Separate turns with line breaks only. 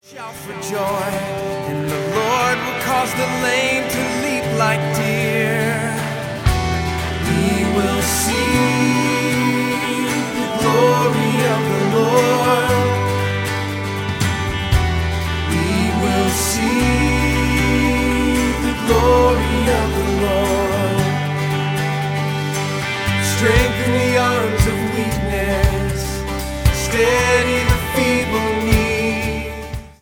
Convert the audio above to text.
Shout for joy, and the Lord will cause the lame to leap like deer. We will see the glory of the Lord. We will see the glory of the Lord. Strengthen the arms of weakness.